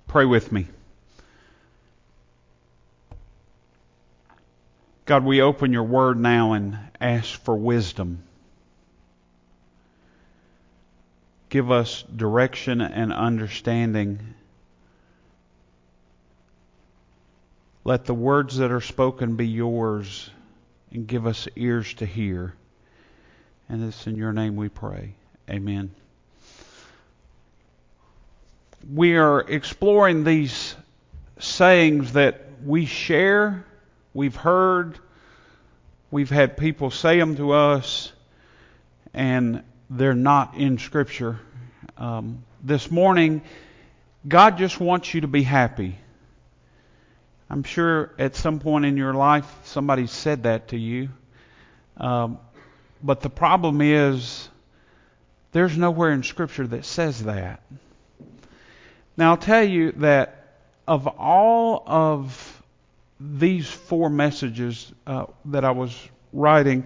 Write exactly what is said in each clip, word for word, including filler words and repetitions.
Pray with me. God, we open your word now and ask for wisdom. Give us direction and understanding. Let the words that are spoken be yours and give us ears to hear. And it's in your name we pray. Amen. We are exploring these sayings that we share, we've heard, we've had people say them to us, and they're not in Scripture. Um, this morning, God just wants you to be happy. I'm sure at some point in your life somebody said that to you. Um, but the problem is there's nowhere in Scripture that says that. Now I'll tell you that of all of these four messages uh, that I was writing,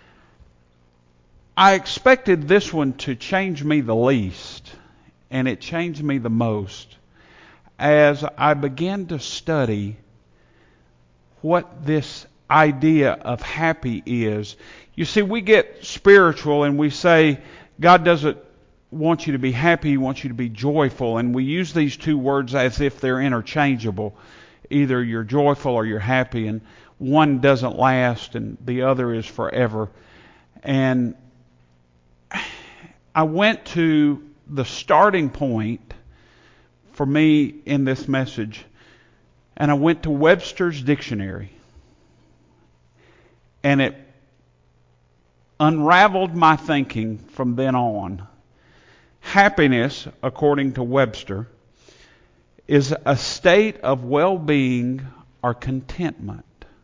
I expected this one to change me the least, and it changed me the most as I began to study what this idea of happy is. You see, we get spiritual and we say God doesn't want you to be happy, He wants you to be joyful, and we use these two words as if they're interchangeable. Either you're joyful or you're happy, and one doesn't last and the other is forever. And I went to the starting point for me in this message, and I went to Webster's dictionary, and it unraveled my thinking from then on. Happiness, according to Webster, is a state of well-being or contentment.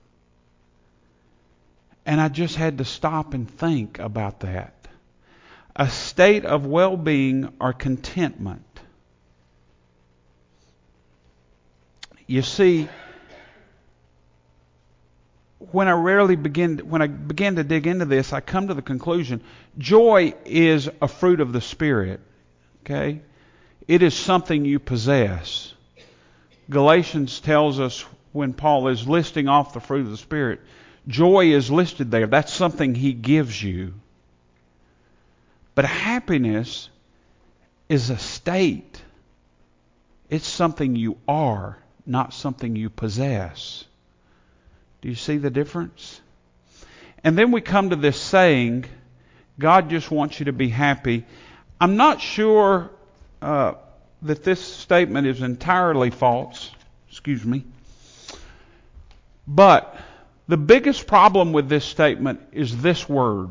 And I just had to stop and think about that. A state of well-being or contentment. You see, when I rarely begin, when I began to dig into this, I come to the conclusion: joy is a fruit of the Spirit. Okay, it is something you possess. Galatians tells us, when Paul is listing off the fruit of the Spirit, joy is listed there. That's something he gives you. But happiness is a state. It's something you are, not something you possess. Do you see the difference? And then we come to this saying, God just wants you to be happy. I'm not sure uh, that this statement is entirely false. Excuse me. But the biggest problem with this statement is this word.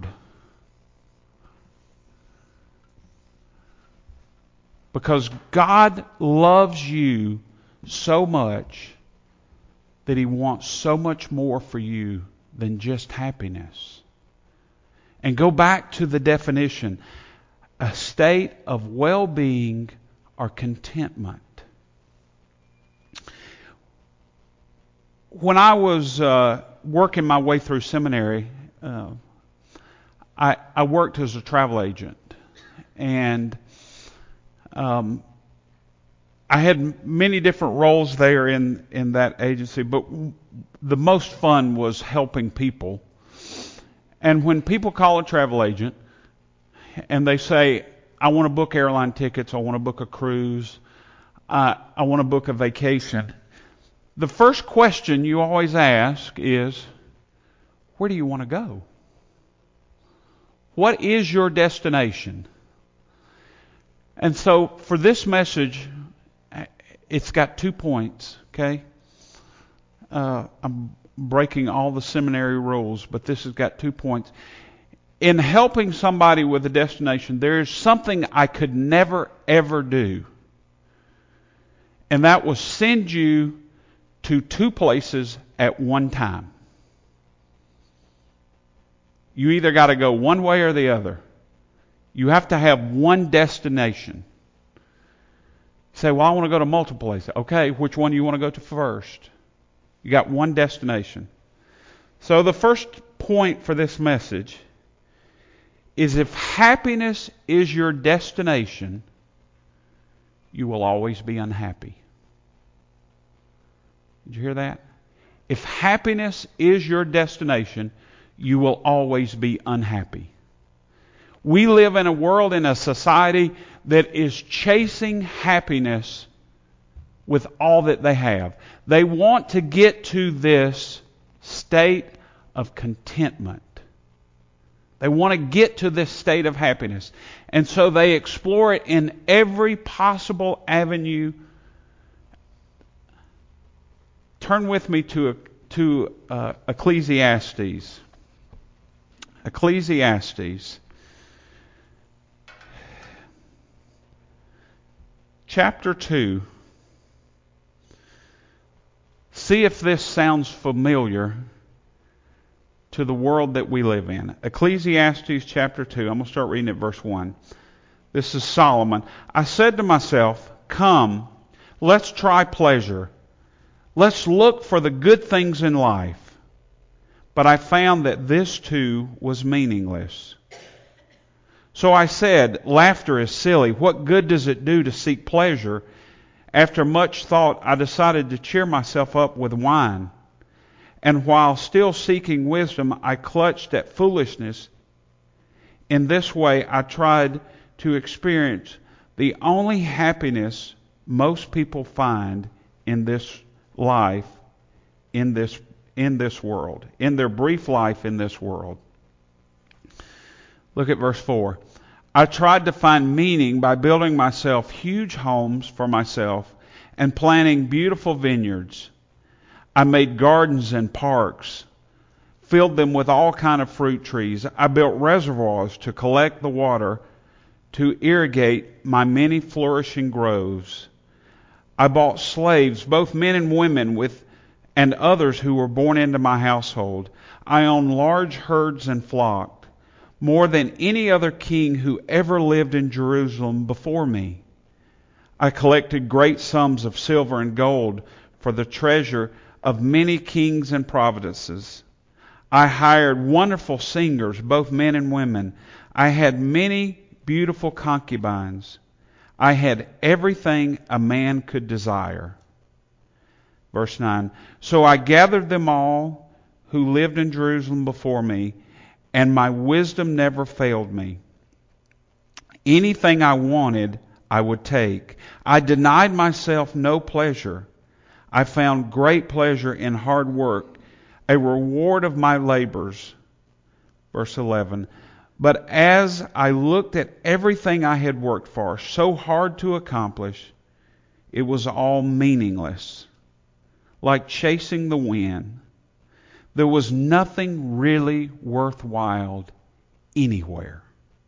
Because God loves you so much that He wants so much more for you than just happiness. And go back to the definition: a state of well-being or contentment. When I was uh, working my way through seminary, uh, I, I worked as a travel agent. And um, I had many different roles there in, in that agency, but the most fun was helping people. And when people call a travel agent and they say, I want to book airline tickets, I want to book a cruise, uh, I want to book a vacation, the first question you always ask is, where do you want to go? What is your destination? And so for this message, it's got two points, okay? Uh, I'm breaking all the seminary rules, but this has got two points. In helping somebody with a destination, there is something I could never, ever do. And that was send you to two places at one time. You either got to go one way or the other. You have to have one destination. You say, well, I want to go to multiple places. Okay, which one do you want to go to first? You got one destination. So the first point for this message is, if happiness is your destination, you will always be unhappy. Did you hear that? If happiness is your destination, you will always be unhappy. We live in a world, in a society that is chasing happiness with all that they have. They want to get to this state of contentment. They want to get to this state of happiness. And so they explore it in every possible avenue. Turn with me to, to uh, Ecclesiastes. Ecclesiastes. Chapter two. See if this sounds familiar to the world that we live in. Ecclesiastes chapter two. I'm going to start reading at verse one. This is Solomon. I said to myself, come, let's try pleasure. Let's look for the good things in life. But I found that this too was meaningless. So I said, laughter is silly. What good does it do to seek pleasure? After much thought, I decided to cheer myself up with wine. And while still seeking wisdom, I clutched at foolishness. In this way, I tried to experience the only happiness most people find in this life, in this in this world, in their brief life in this world. Look at verse four. I tried to find meaning by building myself huge homes for myself and planting beautiful vineyards. I made gardens and parks, filled them with all kind of fruit trees. I built reservoirs to collect the water to irrigate my many flourishing groves. I bought slaves, both men and women, with and others who were born into my household. I owned large herds and flock, more than any other king who ever lived in Jerusalem before me. I collected great sums of silver and gold for the treasure of many kings and provinces. I hired wonderful singers, both men and women. I had many beautiful concubines. I had everything a man could desire. Verse nine. So I gathered them all who lived in Jerusalem before me, and my wisdom never failed me. Anything I wanted, I would take. I denied myself no pleasure. I found great pleasure in hard work, a reward of my labors. Verse eleven. But as I looked at everything I had worked for, so hard to accomplish, it was all meaningless, like chasing the wind. There was nothing really worthwhile anywhere.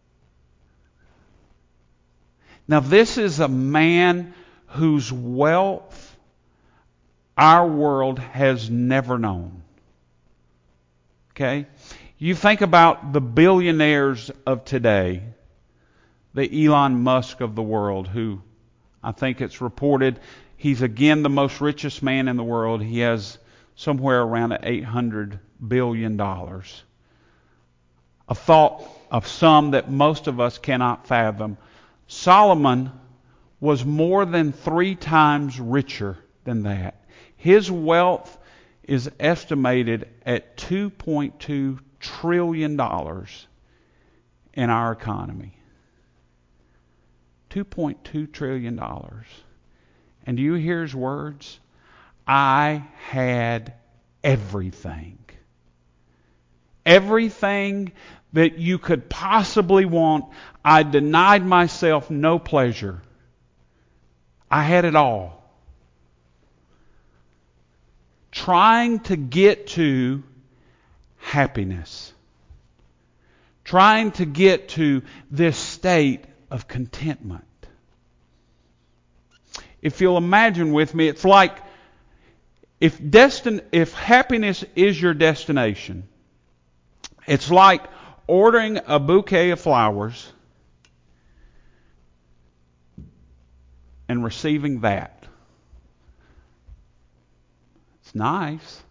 Now, this is a man whose wealth our world has never known. Okay? You think about the billionaires of today, the Elon Musk of the world, who I think it's reported he's again the most richest man in the world. He has somewhere around eight hundred billion dollars. A thought of some that most of us cannot fathom. Solomon was more than three times richer than that. His wealth is estimated at two point two trillion dollars in our economy. two point two trillion dollars. And do you hear his words? I had everything. Everything that you could possibly want. I denied myself no pleasure. I had it all. Trying to get to happiness. Trying to get to this state of contentment. If you'll imagine with me, it's like if destin- if happiness is your destination, it's like ordering a bouquet of flowers and receiving that. It's nice.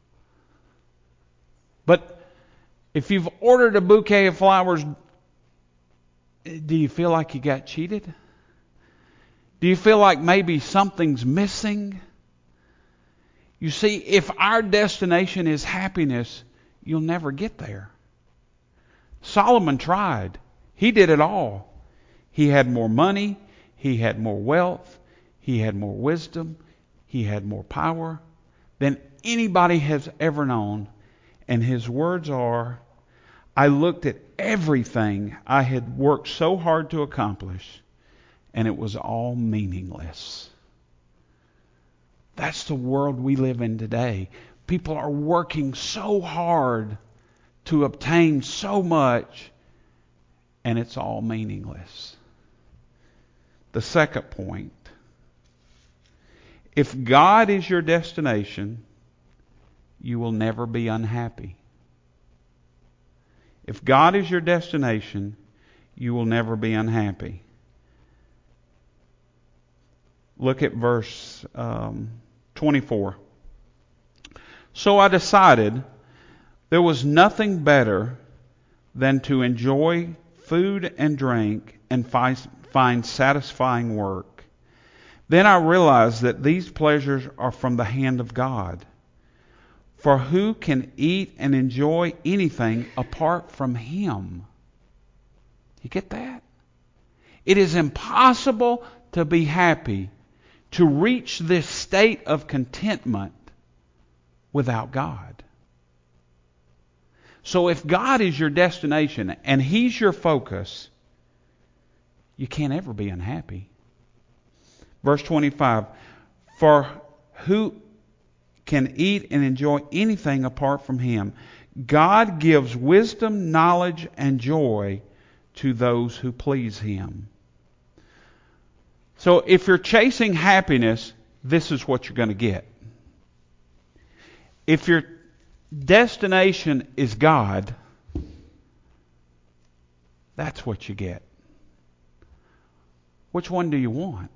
But if you've ordered a bouquet of flowers, do you feel like you got cheated? Do you feel like maybe something's missing? You see, if our destination is happiness, you'll never get there. Solomon tried. He did it all. He had more money. He had more wealth. He had more wisdom. He had more power than anybody has ever known. And his words are, I looked at everything I had worked so hard to accomplish, and it was all meaningless. That's the world we live in today. People are working so hard to obtain so much, and it's all meaningless. The second point, if God is your destination, you will never be unhappy. If God is your destination, you will never be unhappy. Look at verse um, twenty-four. So I decided there was nothing better than to enjoy food and drink and find, find satisfying work. Then I realized that these pleasures are from the hand of God. For who can eat and enjoy anything apart from Him? You get that? It is impossible to be happy, to reach this state of contentment without God. So if God is your destination and He's your focus, you can't ever be unhappy. Verse twenty-five, for who can eat and enjoy anything apart from Him? God gives wisdom, knowledge, and joy to those who please Him. So if you're chasing happiness, this is what you're going to get. If your destination is God, that's what you get. Which one do you want?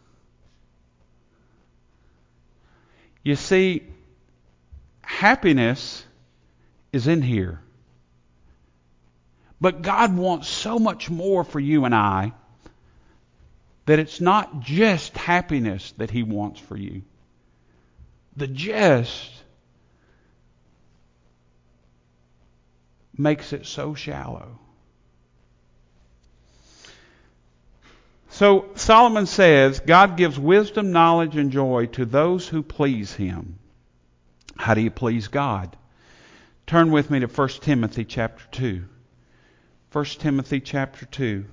You see, happiness is in here. But God wants so much more for you and I that it's not just happiness that He wants for you. The just makes it so shallow. So Solomon says, God gives wisdom, knowledge, and joy to those who please Him. How do you please God? Turn with me to First Timothy chapter two. First Timothy chapter two.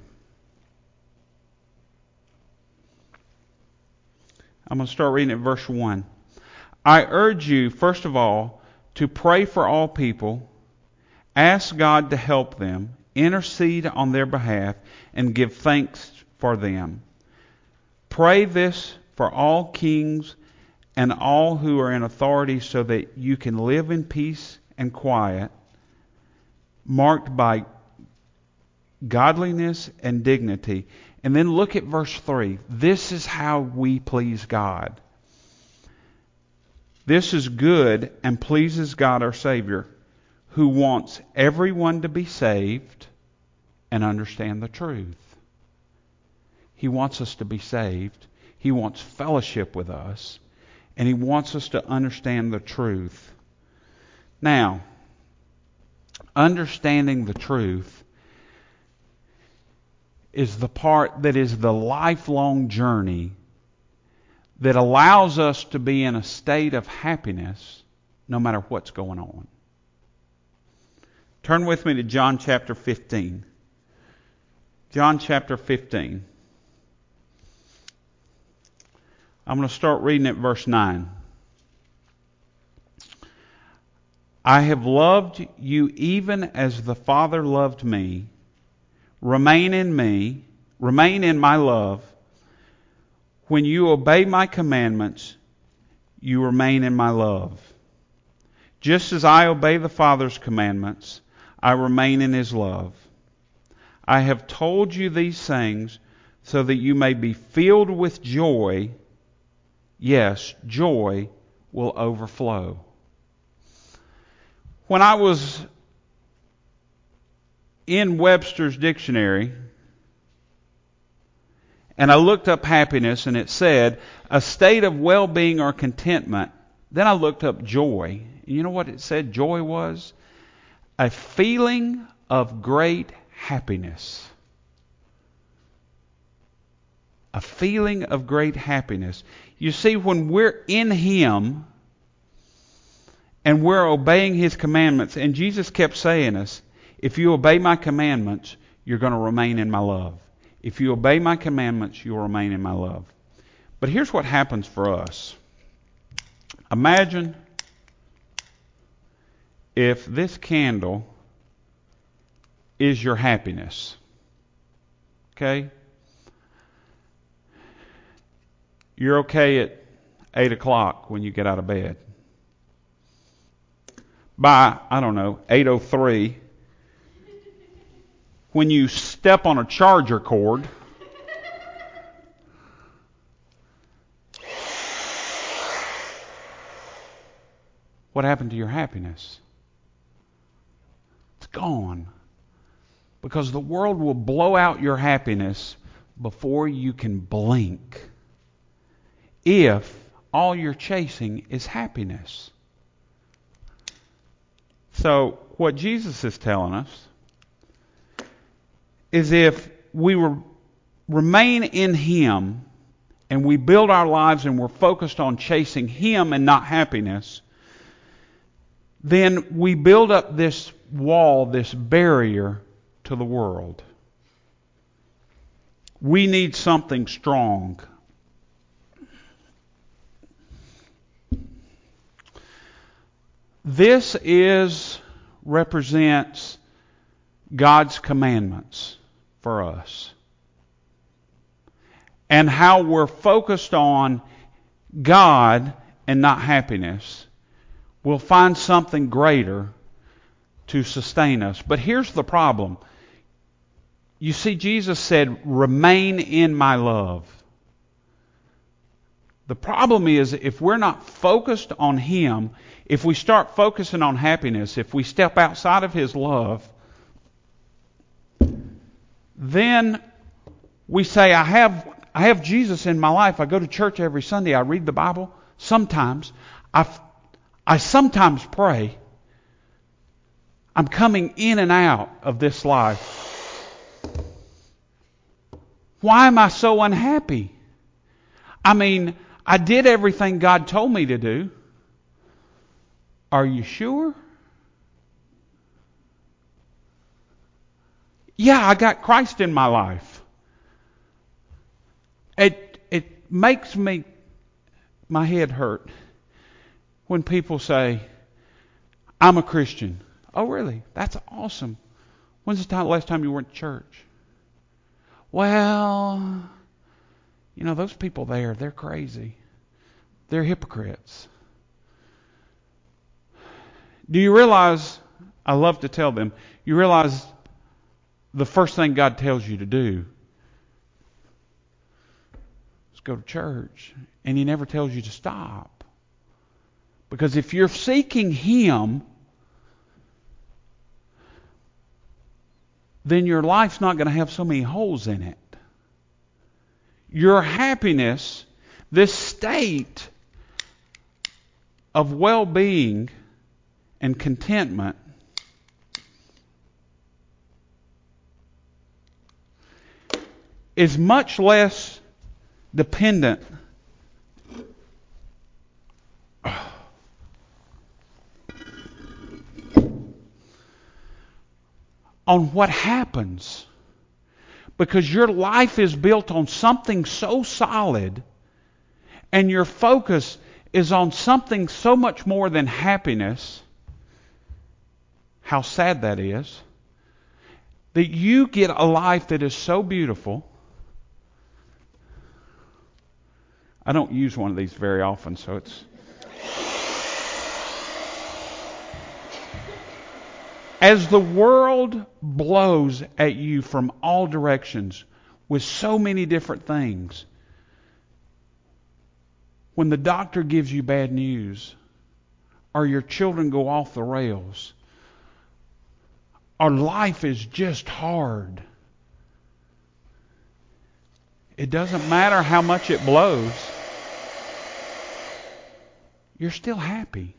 I'm going to start reading at verse one. I urge you, first of all, to pray for all people, ask God to help them, intercede on their behalf, and give thanks for them. Pray this for all kings and all who are in authority, so that you can live in peace and quiet, marked by godliness and dignity. And then look at verse three. This is how we please God. This is good and pleases God our Savior, who wants everyone to be saved and understand the truth. He wants us to be saved. He wants fellowship with us. And He wants us to understand the truth. Now, understanding the truth is the part that is the lifelong journey that allows us to be in a state of happiness no matter what's going on. Turn with me to John chapter fifteen. John chapter fifteen. I'm going to start reading at verse nine. I have loved you even as the Father loved me. Remain in me, remain in my love. When you obey my commandments, you remain in my love. Just as I obey the Father's commandments, I remain in His love. I have told you these things so that you may be filled with joy. Yes, joy will overflow. When I was in Webster's dictionary, and I looked up happiness, and it said, a state of well-being or contentment Then I looked up joy. And you know what it said joy was? A feeling of great happiness. A feeling of great happiness. You see, when we're in Him and we're obeying His commandments, and Jesus kept saying us, if you obey my commandments, you're going to remain in my love. If you obey my commandments, you'll remain in my love. But here's what happens for us. Imagine if this candle is your happiness. Okay? You're okay at eight o'clock when you get out of bed. By, I don't know, eight oh three, when you step on a charger cord, what happened to your happiness? It's gone. Because the world will blow out your happiness before you can blink. If all you're chasing is happiness. So, what Jesus is telling us is if we were, remain in Him and we build our lives and we're focused on chasing Him and not happiness, then we build up this wall, this barrier to the world. We need something strong. This is represents God's commandments for us. And how we're focused on God and not happiness, we'll find something greater to sustain us. But here's the problem. You see, Jesus said, remain in my love. The problem is, if we're not focused on Him, if we start focusing on happiness, if we step outside of His love, then we say, I have I have Jesus in my life. I go to church every Sunday. I read the Bible. Sometimes. I, I sometimes pray. I'm coming in and out of this life. Why am I so unhappy? I mean, I did everything God told me to do. Are you sure? Yeah, I got Christ in my life. It it makes me, my head hurt when people say, I'm a Christian. Oh, really? That's awesome. When's the time, last time you went to church? Well, you know, those people there, they're crazy. They're hypocrites. Do you realize, I love to tell them, you realize the first thing God tells you to do is go to church. And He never tells you to stop. Because if you're seeking Him, then your life's not going to have so many holes in it. Your happiness, this state of well-being and contentment, is much less dependent on what happens. Because your life is built on something so solid, and your focus is on something so much more than happiness. How sad that is. That you get a life that is so beautiful. I don't use one of these very often, so it's... As the world blows at you from all directions with so many different things, when the doctor gives you bad news, or your children go off the rails, or life is just hard, it doesn't matter how much it blows. you're still happy.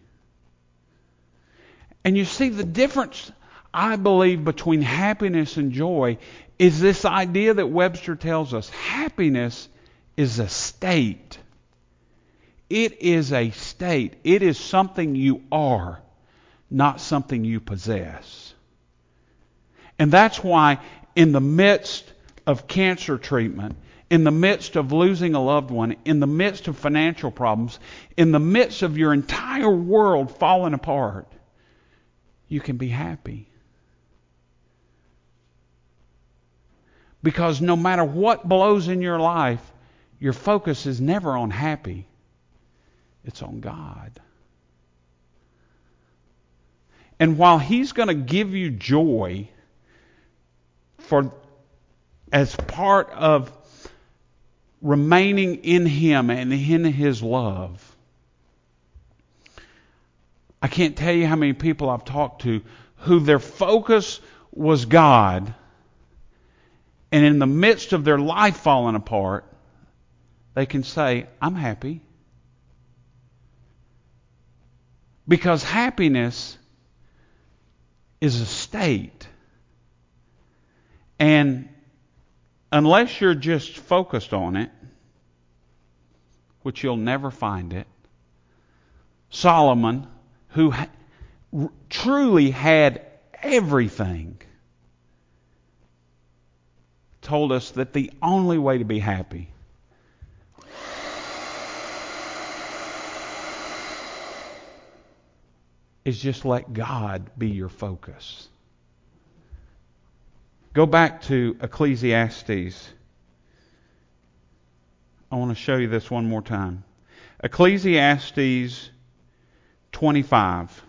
And you see, the difference, I believe, between happiness and joy is this idea that Webster tells us. Happiness is a state. It is a state. It is something you are, not something you possess. And that's why in the midst of cancer treatment, in the midst of losing a loved one, in the midst of financial problems, in the midst of your entire world falling apart, you can be happy. Because no matter what blows in your life, your focus is never on happy. It's on God. And while He's going to give you joy for as part of remaining in Him and in His love, I can't tell you how many people I've talked to who their focus was God, and in the midst of their life falling apart, they can say, I'm happy. Because happiness is a state. And unless you're just focused on it, which you'll never find it, Solomon, who ha- r- truly had everything, told us that the only way to be happy is just let God be your focus. Go back to Ecclesiastes. I want to show you this one more time. Ecclesiastes twenty-five.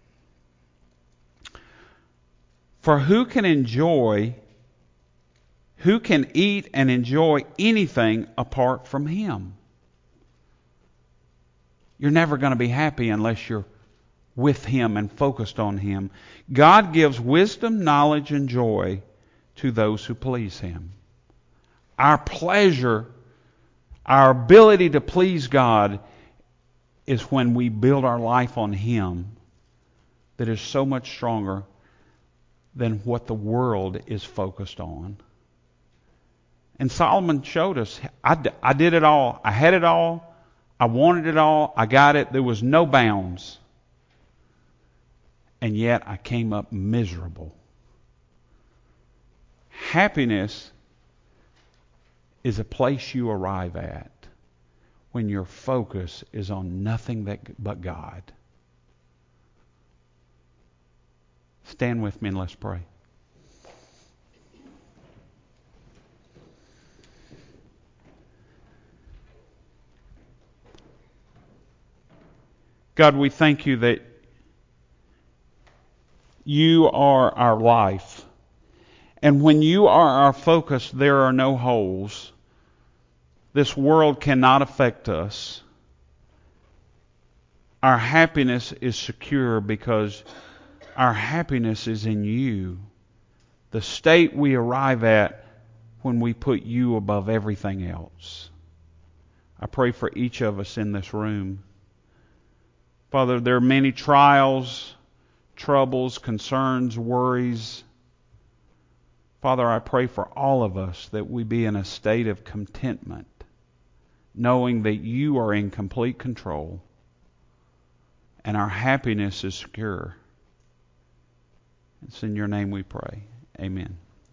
For who can enjoy, who can eat and enjoy anything apart from Him? You're never going to be happy unless you're with Him and focused on Him. God gives wisdom, knowledge, and joy to those who please Him. Our pleasure, our ability to please God is when we build our life on Him that is so much stronger than what the world is focused on. And Solomon showed us, I, d- I did it all. I had it all. I wanted it all. I got it. There was no bounds. And yet I came up miserable. Happiness is a place you arrive at when your focus is on nothing that, but God. Stand with me and let's pray. God, we thank You that You are our life. And when You are our focus, there are no holes. This world cannot affect us. Our happiness is secure because our happiness is in You. The state we arrive at when we put You above everything else. I pray for each of us in this room. Father, there are many trials, troubles, concerns, worries. Father, I pray for all of us that we be in a state of contentment, knowing that You are in complete control and our happiness is secure. It's in Your name we pray. Amen.